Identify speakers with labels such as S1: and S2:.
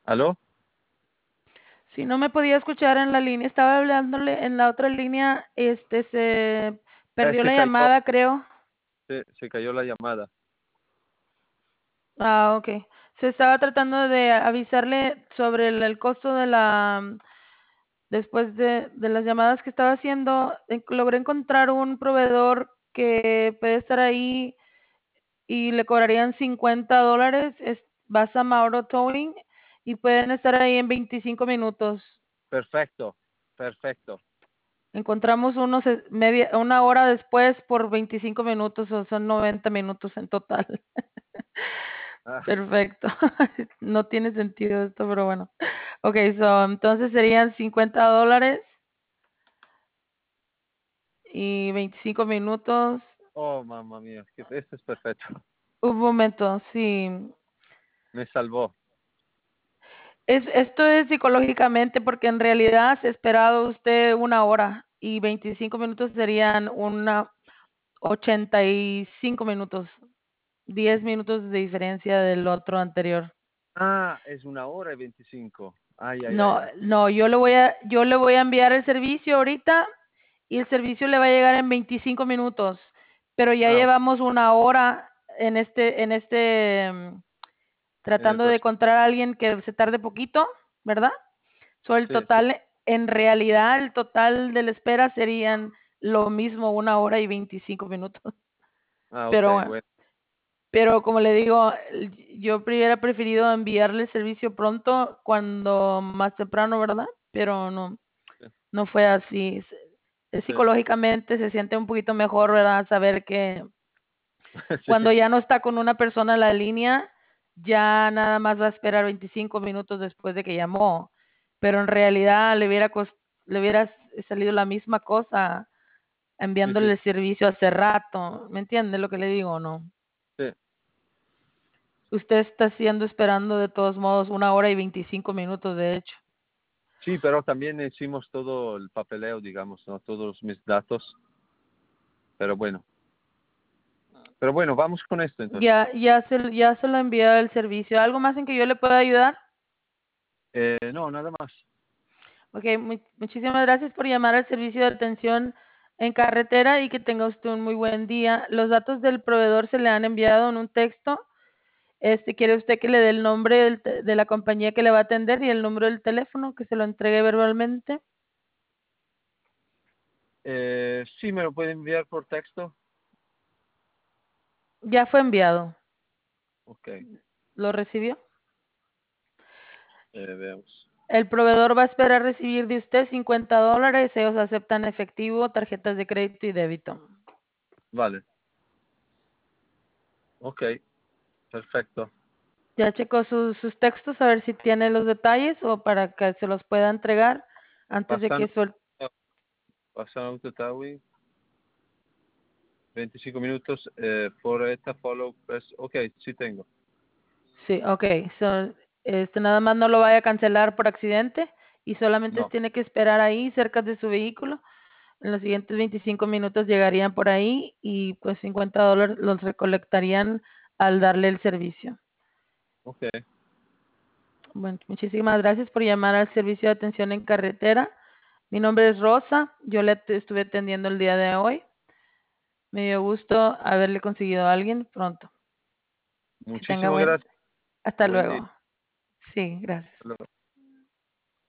S1: ¿Aló?
S2: Si no me podía escuchar en la línea, estaba hablándole en la otra línea, se perdió
S1: Se
S2: la
S1: cayó,
S2: llamada, creo.
S1: se cayó la llamada.
S2: Ah, ok. Se estaba tratando de avisarle sobre el costo de después de las llamadas que estaba haciendo, logré encontrar un proveedor que puede estar ahí y le cobrarían $50. Vas a Mauro Towing y pueden estar ahí en 25 minutos.
S1: Perfecto, perfecto.
S2: Encontramos una hora después por 25 minutos, o son 90 minutos en total.
S1: Ah,
S2: Perfecto. No tiene sentido esto, pero bueno. Ok, entonces serían $50 y 25 minutos.
S1: oh, mamá mía, este es perfecto.
S2: Un momento, sí.
S1: Me salvó.
S2: Esto es psicológicamente porque en realidad se ha esperado usted una hora y 25 minutos serían 85 minutos. 10 minutos de diferencia del otro anterior.
S1: Ah, es 1 hora y 25. Ay, ay, ay,
S2: No,
S1: ay.
S2: no, yo le voy a enviar el servicio ahorita y el servicio le va a llegar en 25 minutos, pero ya
S1: Ah, ok,
S2: llevamos una hora
S1: en el
S2: tratando de
S1: proceso.
S2: encontrar a alguien que se tarde poquito, ¿verdad? El
S1: Sí, sí.
S2: total, en realidad, el total de la espera serían lo mismo, una hora y 25 minutos.
S1: Ah, ok,
S2: Pero bueno,
S1: bueno.
S2: pero como le digo, yo hubiera preferido enviarle el servicio pronto, cuando más temprano, ¿verdad? Pero no,
S1: Sí,
S2: no fue así.
S1: sí,
S2: Psicológicamente se siente un poquito mejor, ¿verdad? Saber que
S1: sí,
S2: cuando ya no está con una persona en la línea, ya nada más va a esperar 25 minutos después de que llamó. Pero en realidad le hubiera salido la misma cosa
S1: sí, sí,
S2: enviándole el servicio hace rato. ¿Me entiende lo que le digo o no?
S1: sí.
S2: Usted está haciendo esperando de todos modos una hora y 25 minutos, de hecho.
S1: Sí, pero también hicimos todo el papeleo, digamos, ¿no? Todos mis datos. Pero bueno. Pero bueno, vamos con esto entonces.
S2: Ya se lo envié el servicio. ¿Algo más en que yo le pueda ayudar?
S1: No, nada más.
S2: Ok, muchísimas gracias por llamar al servicio de atención en carretera y que tenga usted un muy buen día. Los datos del proveedor se le han enviado en un texto. ¿Quiere usted que le dé el nombre de la compañía que le va a atender y el número del teléfono que se lo entregue verbalmente?
S1: Sí, me lo puede enviar por texto.
S2: Ya fue enviado.
S1: Ok,
S2: ¿Lo recibió?
S1: veamos.
S2: El proveedor va a esperar recibir de usted $50. Ellos aceptan efectivo, tarjetas de crédito y débito.
S1: Vale, ok, perfecto.
S2: Ya checó sus textos a ver si tiene los detalles o para que se los pueda entregar antes de que
S1: Pasan,
S2: suelte.
S1: pasan Autotawi, 25 minutos por esta follow press. Ok, sí tengo.
S2: Sí, ok. Nada más no lo vaya a cancelar por accidente y solamente
S1: No,
S2: tiene que esperar ahí cerca de su vehículo. En los siguientes 25 minutos llegarían por ahí y pues $50 los recolectarían al darle el servicio.
S1: ok,
S2: Bueno, muchísimas gracias por llamar al servicio de atención en carretera. Mi nombre es Rosa. Yo estuve atendiendo el día de hoy. Me dio gusto haberle conseguido a alguien pronto. Que tenga
S1: muchísimas gracias.
S2: hasta
S1: Buen día.
S2: luego. Sí, gracias.
S1: Hasta luego.